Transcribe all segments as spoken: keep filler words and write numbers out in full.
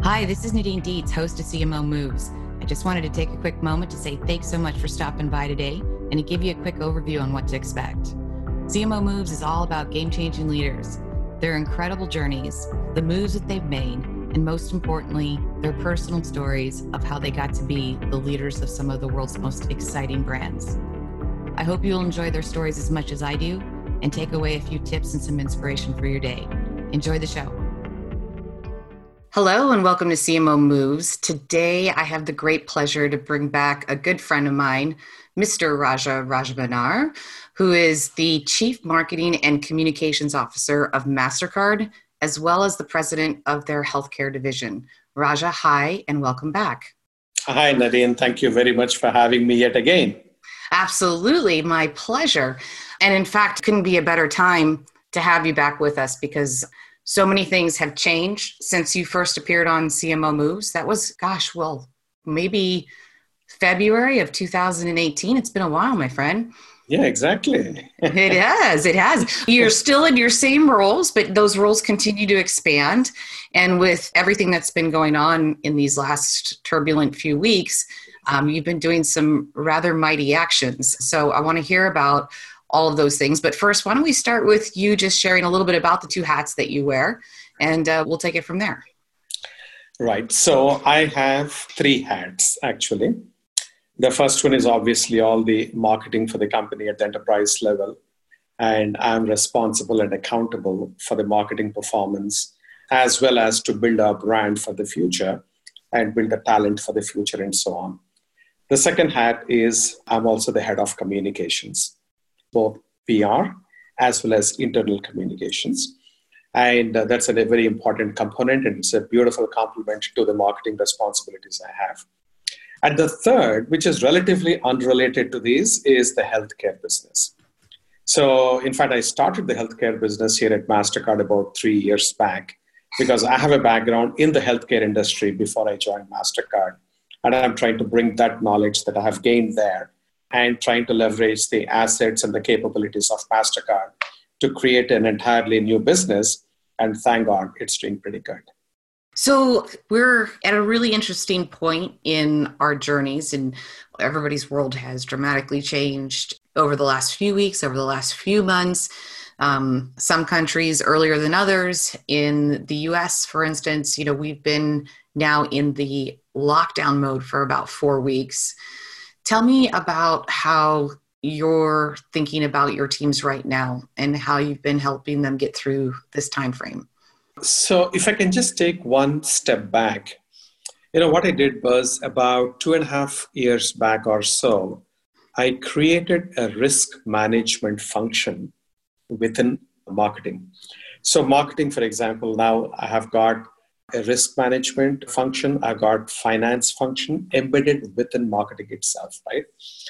Hi, this is Nadine Dietz, host of C M O Moves. I just wanted to take a quick moment to say thanks so much for stopping by today and to give you a quick overview on what to expect. C M O Moves is all about game-changing leaders, their incredible journeys, the moves that they've made, and most importantly, their personal stories of how they got to be the leaders of some of the world's most exciting brands. I hope you'll enjoy their stories as much as I do and take away a few tips and some inspiration for your day. Enjoy the show. Hello and welcome to C M O Moves. Today I have the great pleasure to bring back a good friend of mine, Mister Raja Rajabannar, who is the Chief Marketing and Communications Officer of MasterCard, as well as the President of their Healthcare Division. Raja, hi and welcome back. Hi Nadine, thank you very much for having me yet again. Absolutely, my pleasure. And in fact, couldn't be a better time to have you back with us because so many things have changed since you first appeared on C M O Moves. That was, gosh, well, maybe February of two thousand eighteen. It's been a while, my friend. Yeah, exactly. It has, it has. You're still in your same roles, but those roles continue to expand. And with everything that's been going on in these last turbulent few weeks, um, you've been doing some rather mighty actions. So I want to hear about all of those things. But first, why don't we start with you just sharing a little bit about the two hats that you wear, and uh, we'll take it from there. Right. So I have three hats, actually. The first one is obviously all the marketing for the company at the enterprise level. And I'm responsible and accountable for the marketing performance, as well as to build our brand for the future and build the talent for the future and so on. The second hat is I'm also the head of communications, both P R as well as internal communications. And uh, that's a very important component, and it's a beautiful complement to the marketing responsibilities I have. And the third, which is relatively unrelated to these, is the healthcare business. So in fact, I started the healthcare business here at MasterCard about three years back because I have a background in the healthcare industry before I joined MasterCard. And I'm trying to bring that knowledge that I have gained there and trying to leverage the assets and the capabilities of MasterCard to create an entirely new business. And thank God, it's doing pretty good. So we're at a really interesting point in our journeys, and everybody's world has dramatically changed over the last few weeks, over the last few months. Um, some countries earlier than others. In the U S, for instance, you know, we've been now in the lockdown mode for about four weeks. Tell me about how you're thinking about your teams right now and how you've been helping them get through this time frame. So if I can just take one step back, you know, what I did was about two and a half years back or so, I created a risk management function within marketing. So marketing, for example, now I have got a risk management function, I've got finance function embedded within marketing itself, right?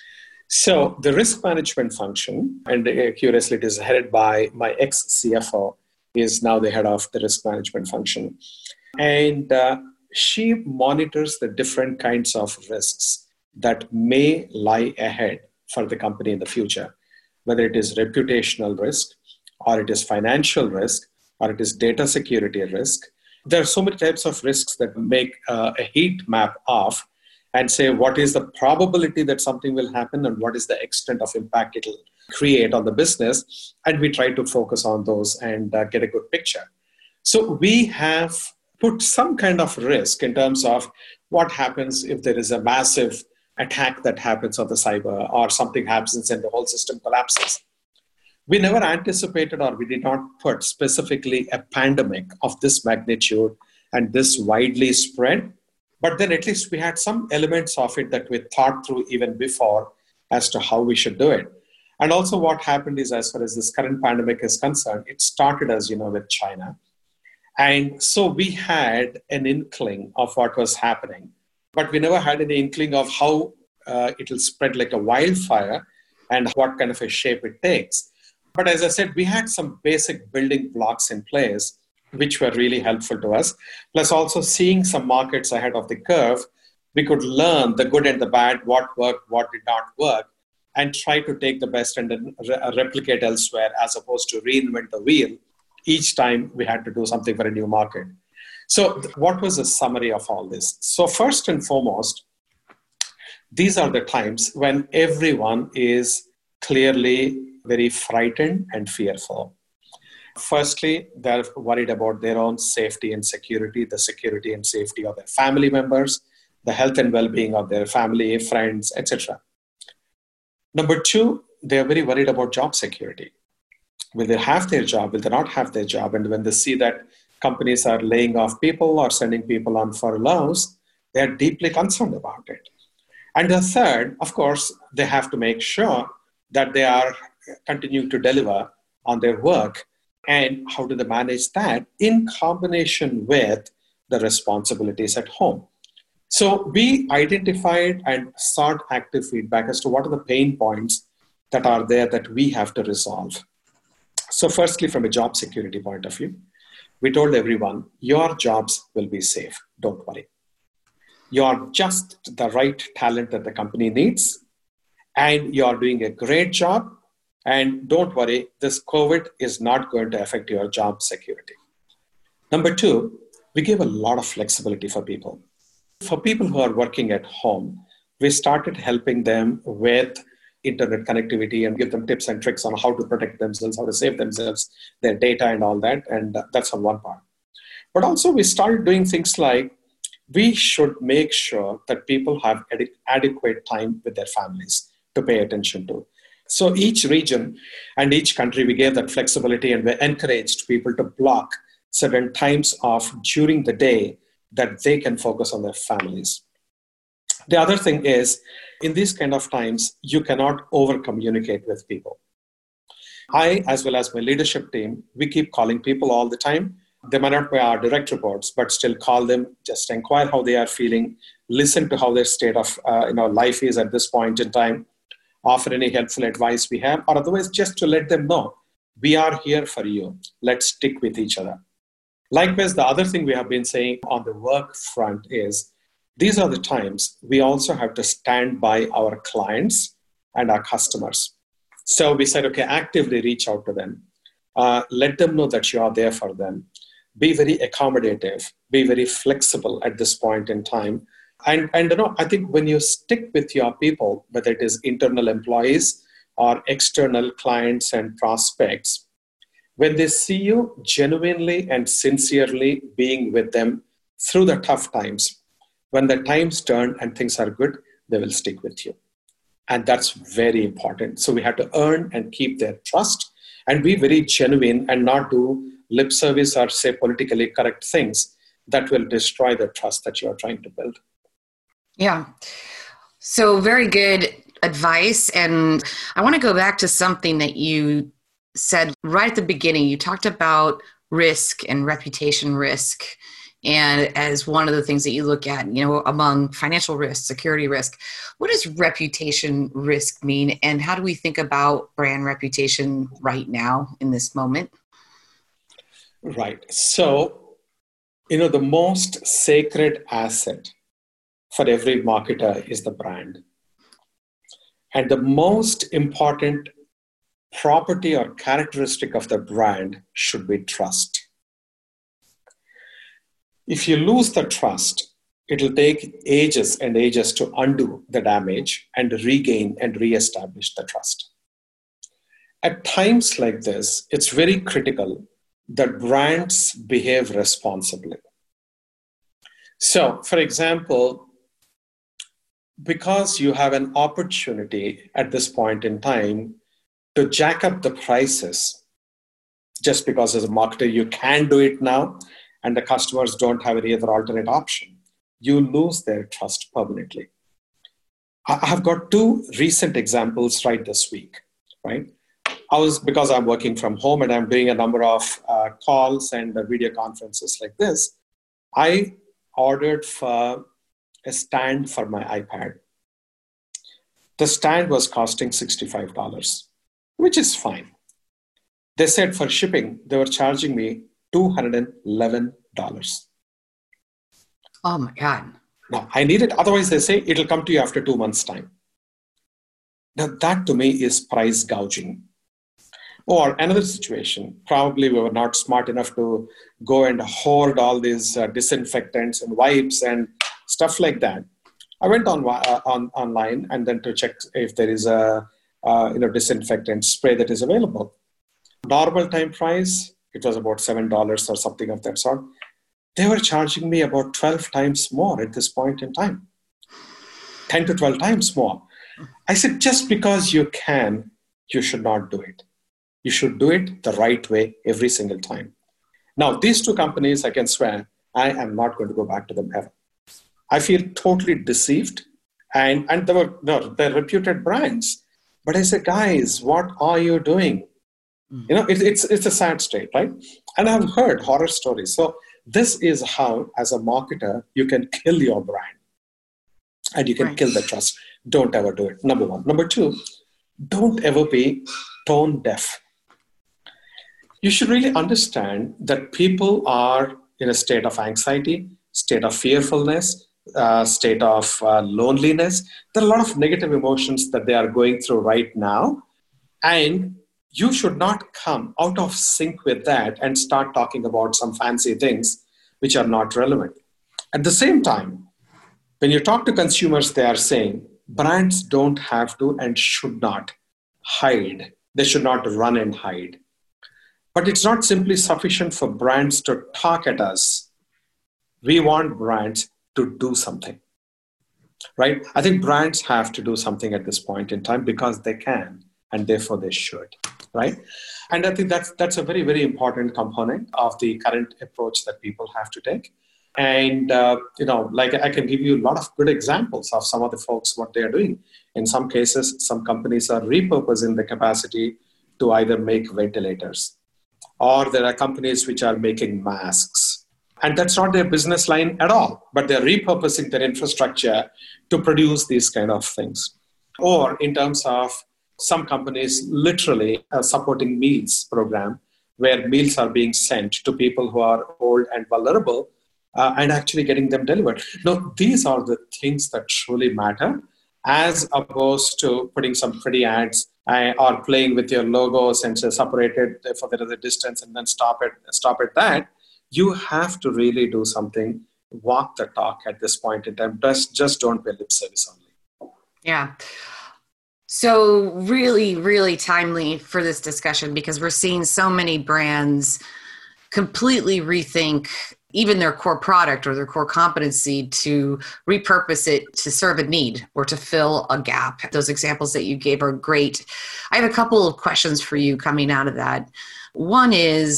So the risk management function, and curiously it is headed by my ex-C F O, is now the head of the risk management function. And uh, she monitors the different kinds of risks that may lie ahead for the company in the future, whether it is reputational risk, or it is financial risk, or it is data security risk. There are so many types of risks that make uh, a heat map of and say what is the probability that something will happen and what is the extent of impact it will create on the business. And we try to focus on those and uh, get a good picture. So we have put some kind of risk in terms of what happens if there is a massive attack that happens on the cyber or something happens and the whole system collapses. We never anticipated, or we did not put specifically a pandemic of this magnitude and this widely spread. But then at least we had some elements of it that we thought through even before as to how we should do it. And also what happened is, as far as this current pandemic is concerned, it started, as you know, with China. And so we had an inkling of what was happening, but we never had any inkling of how uh, it will spread like a wildfire and what kind of a shape it takes. But as I said, we had some basic building blocks in place, which were really helpful to us. Plus also seeing some markets ahead of the curve, we could learn the good and the bad, what worked, what did not work, and try to take the best and then re- replicate elsewhere as opposed to reinvent the wheel each time we had to do something for a new market. So what was the summary of all this? So first and foremost, these are the times when everyone is clearly very frightened and fearful. Firstly, they're worried about their own safety and security, the security and safety of their family members, the health and well-being of their family, friends, et cetera. Number two, they're very worried about job security. Will they have their job? Will they not have their job? And when they see that companies are laying off people or sending people on furloughs, they're deeply concerned about it. And the third, of course, they have to make sure that they are continuing to deliver on their work. And how do they manage that in combination with the responsibilities at home? So we identified and sought active feedback as to what are the pain points that are there that we have to resolve. So firstly, from a job security point of view, we told everyone, your jobs will be safe. Don't worry. You're just the right talent that the company needs, and you're doing a great job. And don't worry, this COVID is not going to affect your job security. Number two, we gave a lot of flexibility for people. For people who are working at home, we started helping them with internet connectivity and give them tips and tricks on how to protect themselves, how to save themselves, their data and all that. And that's on one part. But also we started doing things like, we should make sure that people have ad- adequate time with their families to pay attention to. So each region and each country, we gave that flexibility, and we encouraged people to block certain times off during the day that they can focus on their families. The other thing is, in these kind of times, you cannot over-communicate with people. I, as well as my leadership team, we keep calling people all the time. They might not be our direct reports, but still call them, just inquire how they are feeling, listen to how their state of uh, you know, life is at this point in time, offer any helpful advice we have, or otherwise just to let them know, we are here for you. Let's stick with each other. Likewise, the other thing we have been saying on the work front is, these are the times we also have to stand by our clients and our customers. So we said, okay, actively reach out to them. Uh, let them know that you are there for them. Be very accommodative. Be very flexible at this point in time. And, and you know, I think when you stick with your people, whether it is internal employees or external clients and prospects, when they see you genuinely and sincerely being with them through the tough times, when the times turn and things are good, they will stick with you. And that's very important. So we have to earn and keep their trust and be very genuine and not do lip service or say politically correct things that will destroy the trust that you're trying to build. Yeah. So very good advice. And I want to go back to something that you said right at the beginning. You talked about risk and reputation risk, and as one of the things that you look at, you know, among financial risk, security risk. What does reputation risk mean? And how do we think about brand reputation right now in this moment? Right. So, you know, the most sacred asset for every marketer is the brand. And the most important property or characteristic of the brand should be trust. If you lose the trust, it'll take ages and ages to undo the damage and regain and reestablish the trust. At times like this, it's very critical that brands behave responsibly. So, for example, because you have an opportunity at this point in time to jack up the prices, just because as a marketer you can do it now, and the customers don't have any other alternate option, you lose their trust permanently. I have got two recent examples right this week, right? I was, because I'm working from home and I'm doing a number of uh, calls and uh, video conferences like this, I ordered for a stand for my iPad. The stand was costing sixty-five dollars, which is fine. They said for shipping, they were charging me two hundred eleven dollars. Oh my God. Now, I need it. Otherwise, they say it'll come to you after two months' time. Now, that to me is price gouging. Or another situation, probably we were not smart enough to go and hoard all these uh, disinfectants and wipes and stuff like that. I went on, uh, on online and then to check if there is a uh, you know disinfectant spray that is available. Normal time price, it was about seven dollars or something of that sort. They were charging me about twelve times more at this point in time. ten to twelve times more. I said, just because you can, you should not do it. You should do it the right way every single time. Now, these two companies, I can swear, I am not going to go back to them ever. I feel totally deceived. And, and they were no, they're reputed brands. But I said, guys, what are you doing? Mm. You know, it, it's, it's a sad state, right? And I've heard horror stories. So this is how, as a marketer, you can kill your brand. And you can right. kill the trust. Don't ever do it. Number one. Number two, don't ever be tone deaf. You should really understand that people are in a state of anxiety, state of fearfulness, uh, state of uh, loneliness. There are a lot of negative emotions that they are going through right now. And you should not come out of sync with that and start talking about some fancy things which are not relevant. At the same time, when you talk to consumers, they are saying brands don't have to and should not hide. They should not run and hide. But it's not simply sufficient for brands to talk at us. We want brands to do something, right? I think brands have to do something at this point in time because they can, and therefore they should, right? And I think that's, that's a very, very important component of the current approach that people have to take. And, uh, you know, like I can give you a lot of good examples of some of the folks, what they are doing. In some cases, some companies are repurposing the capacity to either make ventilators, or there are companies which are making masks. And that's not their business line at all, but they're repurposing their infrastructure to produce these kind of things. Or in terms of some companies literally uh, supporting meals program, where meals are being sent to people who are old and vulnerable, Uh, and actually getting them delivered. Now, these are the things that truly matter, as opposed to putting some pretty ads uh, or playing with your logos and say separated for there is a distance and then stop it, stop at that. You have to really do something, walk the talk at this point in time. Just, just don't be lip service only. Yeah. So really, really timely for this discussion, because we're seeing so many brands completely rethink even their core product or their core competency to repurpose it to serve a need or to fill a gap. Those examples that you gave are great. I have a couple of questions for you coming out of that. One is,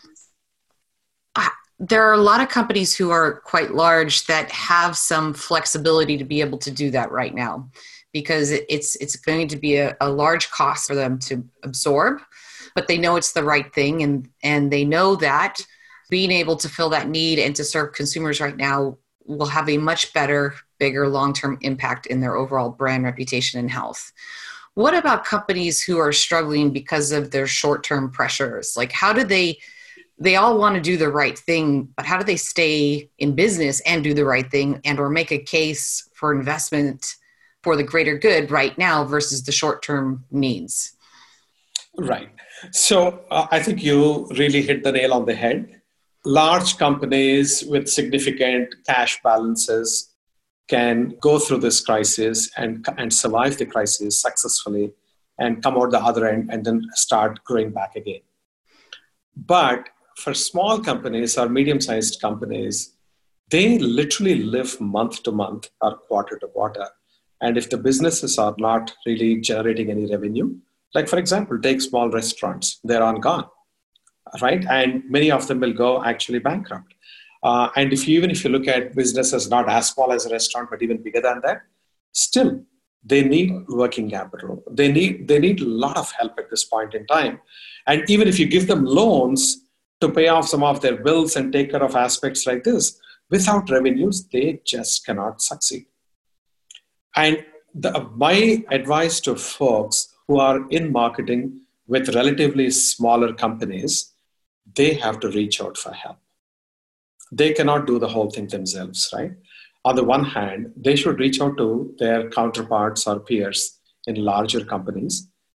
there are a lot of companies who are quite large that have some flexibility to be able to do that right now, because it's it's going to be a, a large cost for them to absorb, but they know it's the right thing, and, and they know that being able to fill that need and to serve consumers right now will have a much better, bigger long-term impact in their overall brand reputation and health. What about companies who are struggling because of their short-term pressures? Like, how do they, they all want to do the right thing, but how do they stay in business and do the right thing and or make a case for investment for the greater good right now versus the short-term needs? Right. So uh, I think you really hit the nail on the head. Large companies with significant cash balances can go through this crisis and, and survive the crisis successfully and come out the other end and then start growing back again. But for small companies or medium-sized companies, they literally live month to month or quarter to quarter. And if the businesses are not really generating any revenue, like for example, take small restaurants, they're on gone. Right? And many of them will go actually bankrupt. Uh, and if you, even if you look at businesses not as small as a restaurant, but even bigger than that, still they need working capital. They need, they need a lot of help at this point in time. And even if you give them loans to pay off some of their bills and take care of aspects like this, without revenues, they just cannot succeed. And the, my advice to folks who are in marketing with relatively smaller companies, they have to reach out for help. They cannot do the whole thing themselves, right? On the one hand, they should reach out to their counterparts or peers in larger companies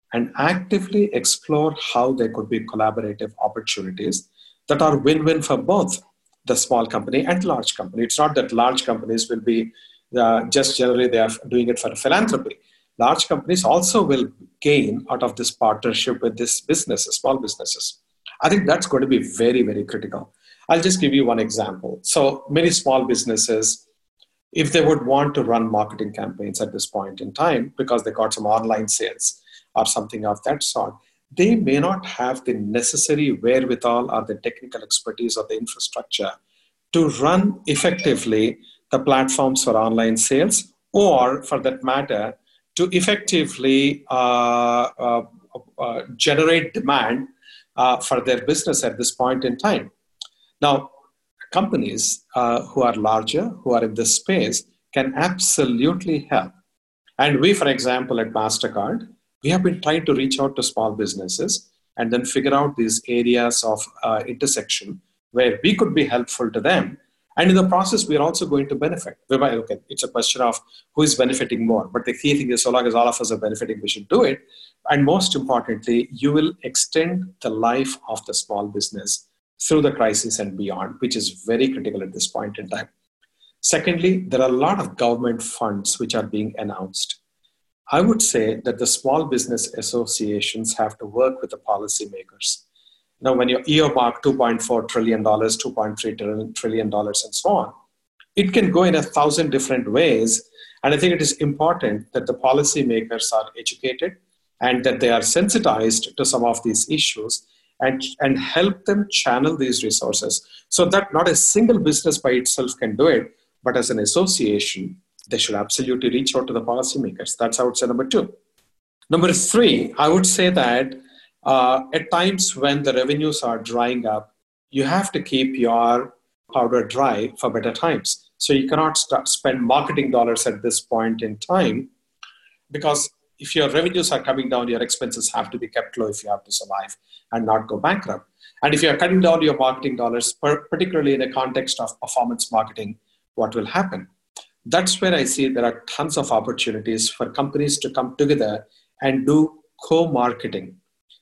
and actively explore how there could be collaborative opportunities that are win-win for both the small company and large company. It's not that large companies will be uh, just generally they are doing it for philanthropy. Large companies also will gain out of this partnership with these businesses, small businesses. I think that's going to be very, very critical. I'll just give you one example. So many small businesses, if they would want to run marketing campaigns at this point in time, because they got some online sales or something of that sort, they may not have the necessary wherewithal or the technical expertise or the infrastructure to run effectively the platforms for online sales, or for that matter, to effectively uh, uh, uh, generate demand uh, for their business at this point in time. Now, companies uh, who are larger, who are in this space, can absolutely help. And we, for example, at MasterCard, we have been trying to reach out to small businesses and then figure out these areas of uh, intersection where we could be helpful to them. And in the process, we are also going to benefit. Okay, it's a question of who is benefiting more. But the key thing is, so long as all of us are benefiting, we should do it. And most importantly, you will extend the life of the small business through the crisis and beyond, which is very critical at this point in time. Secondly, there are a lot of government funds which are being announced. I would say that the small business associations have to work with the policymakers. Now, when you earmark two point four trillion dollars, two point three trillion dollars, and so on, it can go in a thousand different ways. And I think it is important that the policymakers are educated and that they are sensitized to some of these issues and, and help them channel these resources so that not a single business by itself can do it, but as an association, they should absolutely reach out to the policymakers. That's, I would say, number two. Number three, I would say that uh, at times when the revenues are drying up, you have to keep your powder dry for better times. So you cannot start, spend marketing dollars at this point in time, because if your revenues are coming down, your expenses have to be kept low if you have to survive and not go bankrupt. And if you're cutting down your marketing dollars, particularly in a context of performance marketing, what will happen? That's where I see there are tons of opportunities for companies to come together and do co-marketing.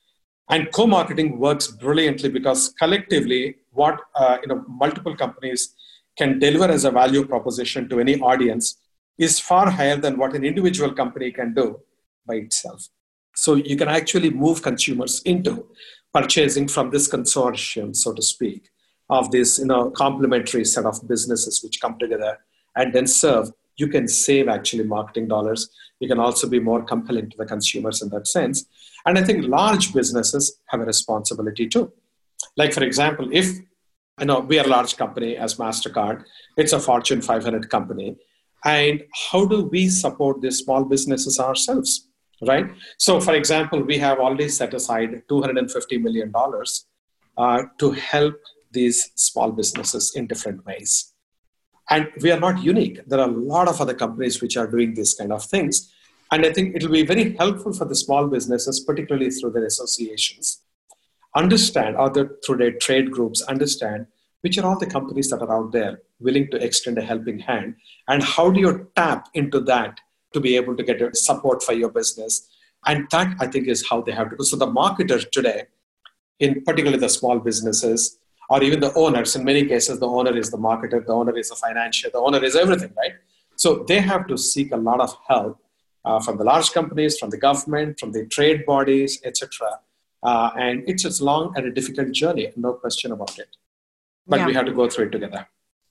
And co-marketing works brilliantly because collectively, what uh, you know, multiple companies can deliver as a value proposition to any audience is far higher than what an individual company can do by itself. So you can actually move consumers into purchasing from this consortium, so to speak, of this you know, complementary set of businesses which come together and then serve. You can save actually marketing dollars. You can also be more compelling to the consumers in that sense. And I think large businesses have a responsibility too. Like, for example, if you know we are a large company as MasterCard, it's a Fortune five hundred company. And how do we support these small businesses ourselves, right? So, for example, we have already set aside two hundred fifty million dollars uh, to help these small businesses in different ways. And we are not unique. There are a lot of other companies which are doing these kind of things. And I think it will be very helpful for the small businesses, particularly through their associations, understand, or the, through their trade groups, understand which are all the companies that are out there willing to extend a helping hand. And how do you tap into that to be able to get support for your business? And that, I think, is how they have to go. So the marketers today, in particularly the small businesses, or even the owners, in many cases, the owner is the marketer, the owner is the financier, the owner is everything, right? So they have to seek a lot of help uh, from the large companies, from the government, from the trade bodies, et cetera. Uh, and it's a long and a difficult journey, no question about it. But yeah, we have to go through it together.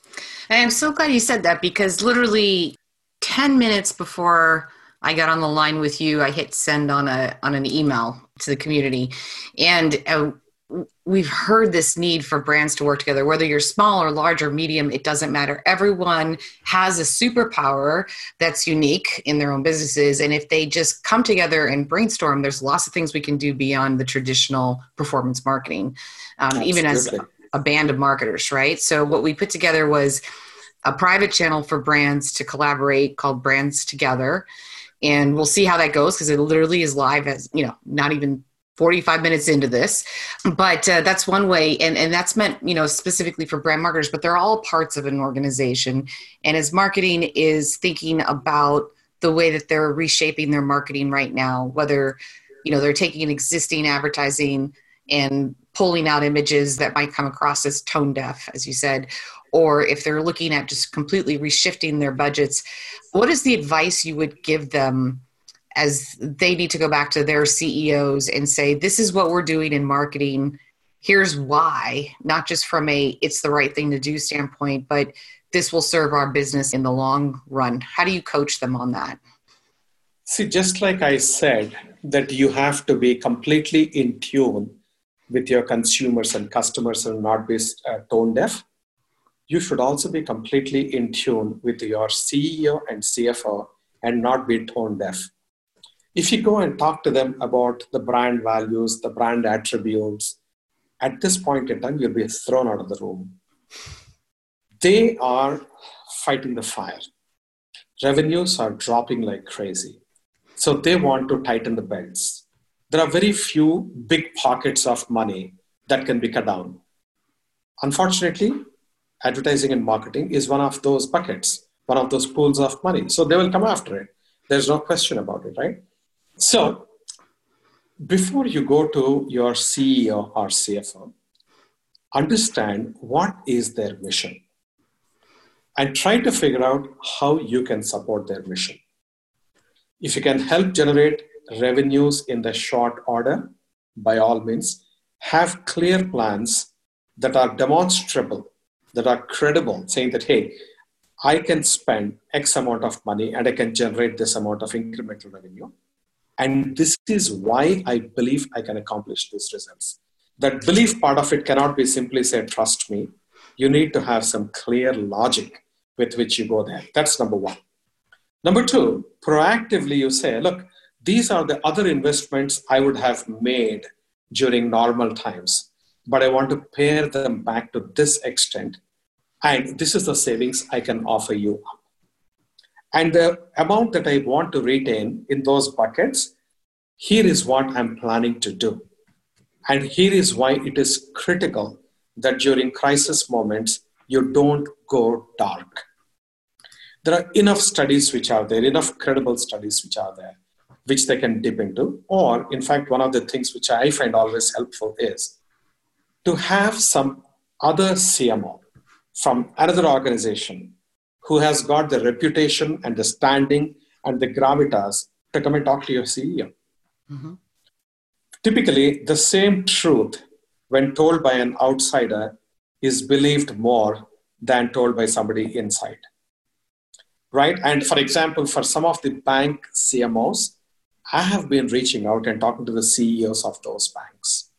And I'm so glad you said that, because literally ten minutes before I got on the line with you, I hit send on a on an email to the community. And uh, we've heard this need for brands to work together, whether you're small or large or medium, it doesn't matter. Everyone has a superpower that's unique in their own businesses. And if they just come together and brainstorm, there's lots of things we can do beyond the traditional performance marketing, um, even as a, a band of marketers, right? So what we put together was a private channel for brands to collaborate called Brands Together. And we'll see how that goes, because it literally is live as, you know, not even forty-five minutes into this, but uh, that's one way. And, and that's meant, you know, specifically for brand marketers, but they're all parts of an organization. And as marketing is thinking about the way that they're reshaping their marketing right now, whether you know, they're taking an existing advertising and pulling out images that might come across as tone deaf, as you said, or if they're looking at just completely reshifting their budgets, what is the advice you would give them as they need to go back to their C E Os and say, this is what we're doing in marketing. Here's why, not just from a, it's the right thing to do standpoint, but this will serve our business in the long run. How do you coach them on that? See, just like I said, that you have to be completely in tune with your consumers and customers and not be uh, tone deaf. You should also be completely in tune with your C E O and C F O and not be tone deaf. If you go and talk to them about the brand values, the brand attributes, at this point in time, you'll be thrown out of the room. They are fighting the fire. Revenues are dropping like crazy. So they want to tighten the belts. There are very few big pockets of money that can be cut down. Unfortunately, advertising and marketing is one of those buckets, one of those pools of money. So they will come after it. There's no question about it, right? So before you go to your C E O or C F O, understand what is their mission and try to figure out how you can support their mission. If you can help generate revenues in the short order, by all means, have clear plans that are demonstrable, that are credible, saying that, hey, I can spend X amount of money and I can generate this amount of incremental revenue. And this is why I believe I can accomplish these results. That belief part of it cannot be simply said, trust me. You need to have some clear logic with which you go there. That's number one. Number two, proactively you say, look, these are the other investments I would have made during normal times, but I want to pare them back to this extent. And this is the savings I can offer you. And the amount that I want to retain in those buckets, here is what I'm planning to do. And here is why it is critical that during crisis moments, you don't go dark. There are enough studies which are there, enough credible studies which are there, which they can dip into. Or, in fact, one of the things which I find always helpful is to have some other C M O from another organization who has got the reputation and the standing and the gravitas to come and talk to your C E O. Mm-hmm. Typically, the same truth when told by an outsider is believed more than told by somebody inside. Right? And for example, for some of the bank C M Os, I have been reaching out and talking to the C E Os of those banks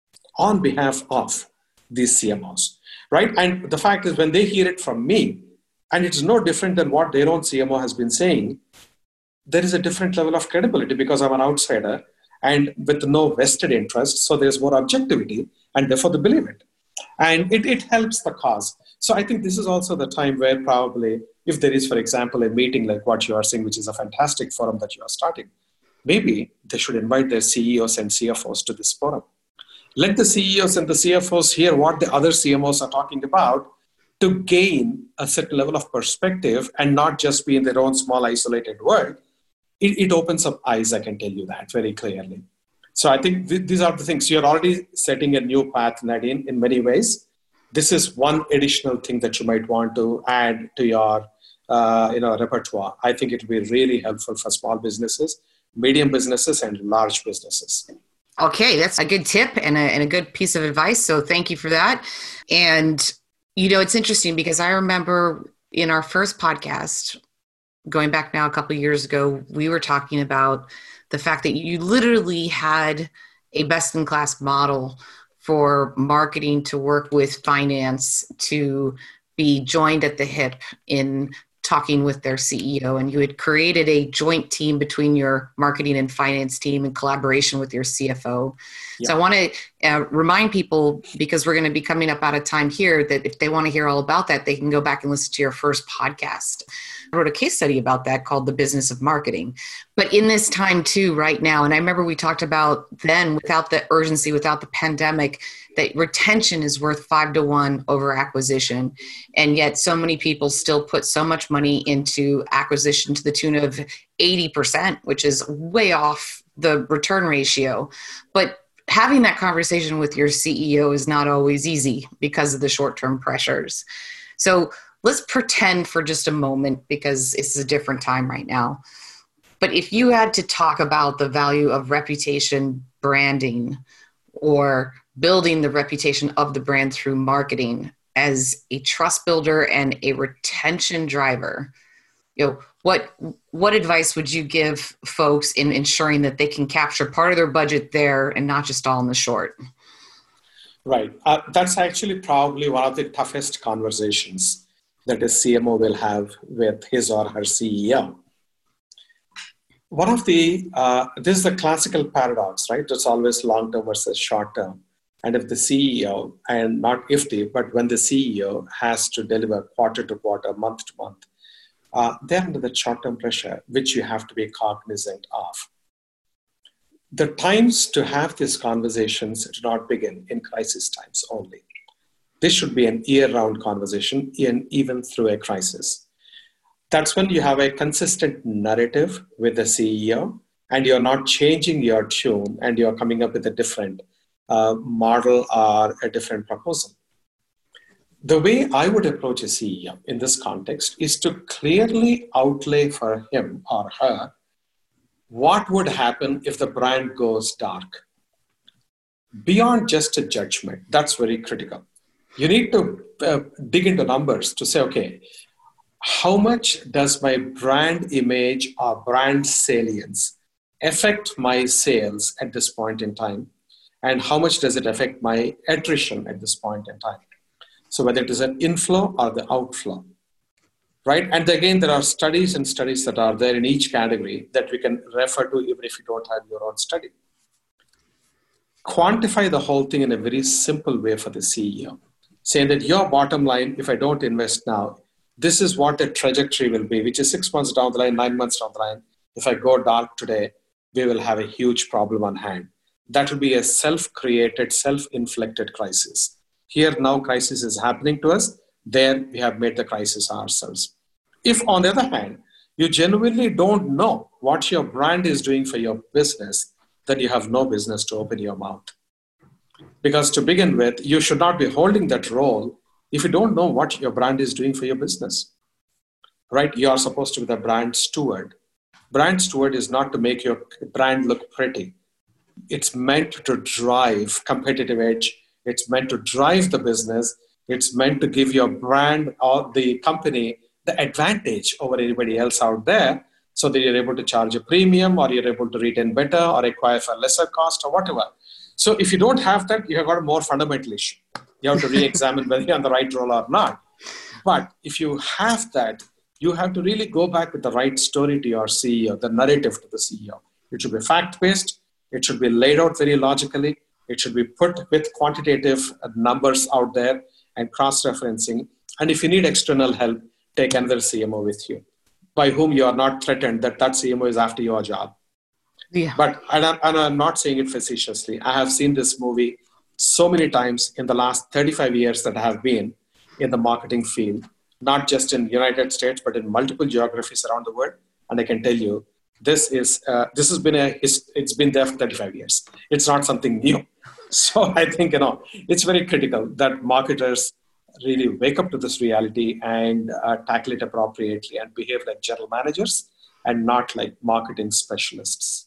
on behalf of these C M Os. Right? And the fact is, when they hear it from me, and it's no different than what their own C M O has been saying, there is a different level of credibility because I'm an outsider and with no vested interest. So there's more objectivity and therefore they believe it. And it, it helps the cause. So I think this is also the time where probably if there is, for example, a meeting like what you are saying, which is a fantastic forum that you are starting, maybe they should invite their C E Os and C F Os to this forum. Let the C E Os and the C F Os hear what the other C M Os are talking about to gain a certain level of perspective and not just be in their own small isolated world. It, it opens up eyes, I can tell you that very clearly. So I think th- these are the things. You're already setting a new path, Nadine, in many ways. This is one additional thing that you might want to add to your uh, you know, repertoire. I think it will be really helpful for small businesses, medium businesses, and large businesses. Okay, that's a good tip and a, and a good piece of advice. So thank you for that. And, you know, it's interesting because I remember in our first podcast, going back now a couple of years ago, we were talking about the fact that you literally had a best-in-class model for marketing to work with finance to be joined at the hip in talking with their C E O, and you had created a joint team between your marketing and finance team in collaboration with your C F O. Yeah. So I want to uh, remind people, because we're going to be coming up out of time here, that if they want to hear all about that, they can go back and listen to your first podcast. I wrote a case study about that called The Business of Marketing. But in this time too, right now, and I remember we talked about then, without the urgency, without the pandemic, that retention is worth five to one over acquisition. And yet so many people still put so much money into acquisition to the tune of eighty percent, which is way off the return ratio. But having that conversation with your C E O is not always easy because of the short-term pressures. So let's pretend for just a moment, because it's a different time right now. But if you had to talk about the value of reputation branding or building the reputation of the brand through marketing as a trust builder and a retention driver, you know, what what advice would you give folks in ensuring that they can capture part of their budget there and not just all in the short? Right. Uh, that's actually probably one of the toughest conversations that a C M O will have with his or her C E O. One of the, uh, this is the classical paradox, right? It's always long-term versus short-term. And if the C E O, and not if the, but when the C E O has to deliver quarter to quarter, month to month, uh, they're under the short-term pressure, which you have to be cognizant of. The times to have these conversations do not begin in crisis times only. This should be an year-round conversation, even through a crisis. That's when you have a consistent narrative with the C E O and you're not changing your tune and you're coming up with a different uh, model or a different proposal. The way I would approach a C E O in this context is to clearly outlay for him or her what would happen if the brand goes dark. Beyond just a judgment, that's very critical. You need to uh, dig into numbers to say, okay, how much does my brand image or brand salience affect my sales at this point in time? And how much does it affect my attrition at this point in time? So whether it is an inflow or the outflow, right? And again, there are studies and studies that are there in each category that we can refer to even if you don't have your own study. Quantify the whole thing in a very simple way for the C E O, saying that your bottom line, if I don't invest now, this is what the trajectory will be, which is six months down the line, nine months down the line. If I go dark today, we will have a huge problem on hand. That will be a self-created, self-inflicted crisis. Here now crisis is happening to us. There we have made the crisis ourselves. If on the other hand, you genuinely don't know what your brand is doing for your business, then you have no business to open your mouth. Because to begin with, you should not be holding that role if you don't know what your brand is doing for your business, right? You are supposed to be the brand steward. Brand steward is not to make your brand look pretty. It's meant to drive competitive edge. It's meant to drive the business. It's meant to give your brand or the company the advantage over anybody else out there so that you're able to charge a premium or you're able to retain better or acquire for lesser cost or whatever. So if you don't have that, you have got a more fundamental issue. You have to re-examine whether you're on the right role or not. But if you have that, you have to really go back with the right story to your C E O, the narrative to the C E O. It should be fact-based. It should be laid out very logically. It should be put with quantitative numbers out there and cross-referencing. And if you need external help, take another C M O with you, by whom you are not threatened that that C M O is after your job. Yeah. But and I'm, and I'm not saying it facetiously. I have seen this movie so many times in the last thirty-five years that I have been in the marketing field, not just in the United States, but in multiple geographies around the world. And I can tell you, this is uh, this has been a it's been there for thirty-five years. It's not something new. So I think, you know, it's very critical that marketers really wake up to this reality and uh, tackle it appropriately and behave like general managers and not like marketing specialists.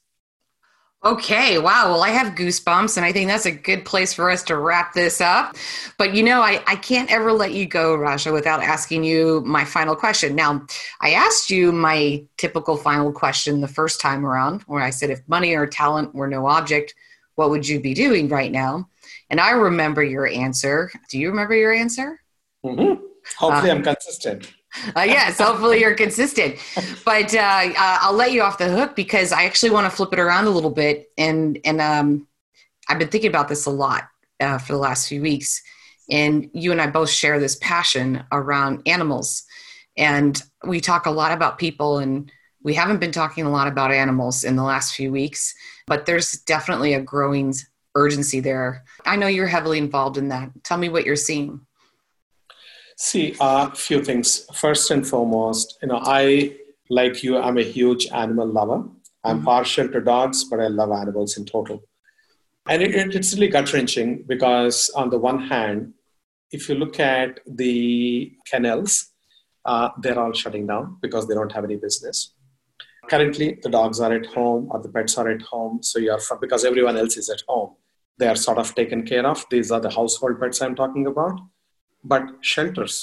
Okay. Wow. Well, I have goosebumps, and I think that's a good place for us to wrap this up. But, you know, I, I can't ever let you go, Raja, without asking you my final question. Now, I asked you my typical final question the first time around, where I said, if money or talent were no object, what would you be doing right now? And I remember your answer. Do you remember your answer? Mm-hmm. Hopefully uh, I'm consistent. Uh, yes, hopefully you're consistent. But uh, uh, I'll let you off the hook because I actually want to flip it around a little bit. And and um, I've been thinking about this a lot uh, for the last few weeks. And you and I both share this passion around animals. And we talk a lot about people, and we haven't been talking a lot about animals in the last few weeks. But there's definitely a growing urgency there. I know you're heavily involved in that. Tell me what you're seeing. See, a uh, few things. First and foremost, you know, I, like you, I'm a huge animal lover. I'm Mhm. partial to dogs, but I love animals in total. And it, it- it's really gut wrenching because, on the one hand, if you look at the kennels, uh, they're all shutting down because they don't have any business. Currently, the dogs are at home or the pets are at home. So you're from, because everyone else is at home, they are sort of taken care of. These are the household pets I'm talking about. But shelters,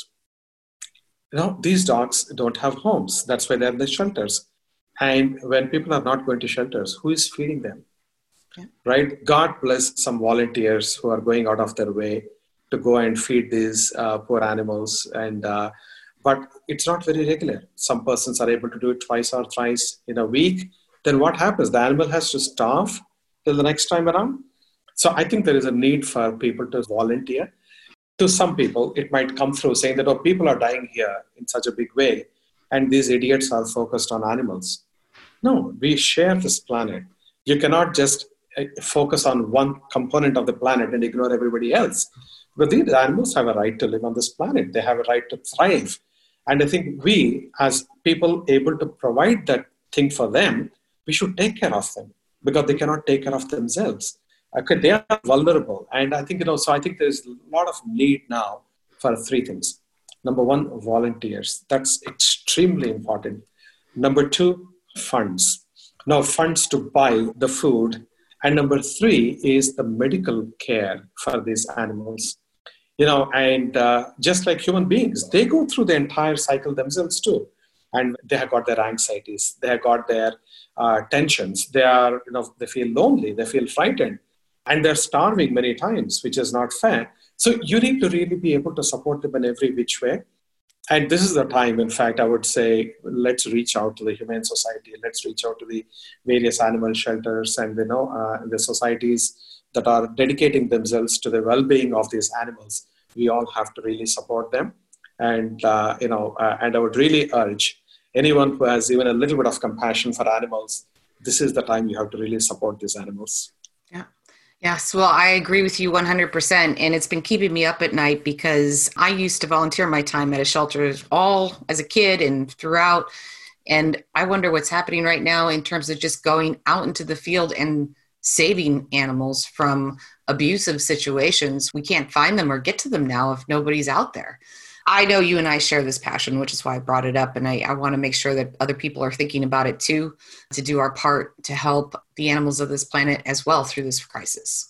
you know, these dogs don't have homes. That's why they're in the shelters. And when people are not going to shelters, who is feeding them? Yeah. Right? God bless some volunteers who are going out of their way to go and feed these uh, poor animals. And uh, but it's not very regular. Some persons are able to do it twice or thrice in a week. Then what happens? The animal has to starve till the next time around. So I think there is a need for people to volunteer. To some people, it might come through saying that, oh, people are dying here in such a big way, and these idiots are focused on animals. No, we share this planet. You cannot just uh, focus on one component of the planet and ignore everybody else. But these animals have a right to live on this planet. They have a right to thrive. And I think we, as people able to provide that thing for them, we should take care of them because they cannot take care of themselves. Okay, they are vulnerable. And I think, you know, so I think there's a lot of need now for three things. Number one, volunteers. That's extremely important. Number two, funds. Now, funds to buy the food. And number three is the medical care for these animals. You know, and uh, just like human beings, they go through the entire cycle themselves too. And they have got their anxieties, they have got their uh, tensions. They are, you know, they feel lonely, they feel frightened, and they're starving many times, which is not fair. So you need to really be able to support them in every which way. And this is the time, in fact, I would say, let's reach out to the Humane Society. Let's reach out to the various animal shelters and, you know, uh, the societies that are dedicating themselves to the well-being of these animals. We all have to really support them. And, uh, you know, uh, and I would really urge anyone who has even a little bit of compassion for animals, this is the time you have to really support these animals. Yeah. Yes, well, I agree with you one hundred percent. And it's been keeping me up at night because I used to volunteer my time at a shelter all as a kid and throughout. And I wonder what's happening right now in terms of just going out into the field and saving animals from abusive situations. We can't find them or get to them now if nobody's out there. I know you and I share this passion, which is why I brought it up. And I, I want to make sure that other people are thinking about it too, to do our part to help the animals of this planet as well through this crisis.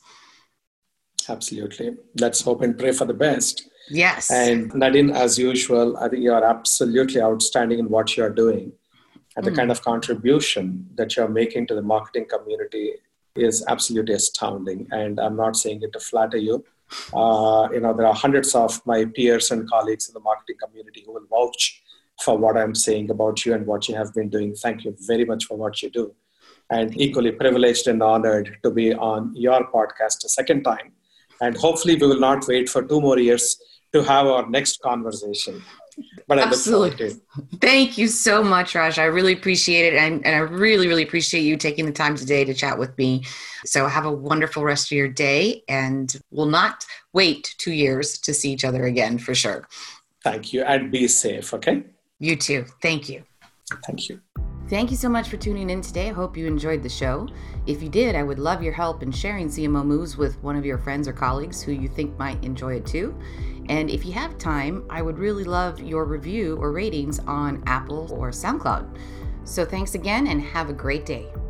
Absolutely. Let's hope and pray for the best. Yes. And Nadine, as usual, I think you are absolutely outstanding in what you're doing. And the mm. kind of contribution that you're making to the marketing community is absolutely astounding. And I'm not saying it to flatter you. Uh, you know, there are hundreds of my peers and colleagues in the marketing community who will vouch for what I'm saying about you and what you have been doing. Thank you very much for what you do. And equally privileged and honored to be on your podcast a second time. And hopefully we will not wait for two more years to have our next conversation. But I Absolutely. look forward to it. Thank you so much, Raj. I really appreciate it. And, and I really, really appreciate you taking the time today to chat with me. So have a wonderful rest of your day, and we'll not wait two years to see each other again for sure. Thank you. And be safe, okay? You too. Thank you. Thank you. Thank you so much for tuning in today. I hope you enjoyed the show. If you did, I would love your help in sharing C M O Moves with one of your friends or colleagues who you think might enjoy it too. And if you have time, I would really love your review or ratings on Apple or SoundCloud. So thanks again and have a great day.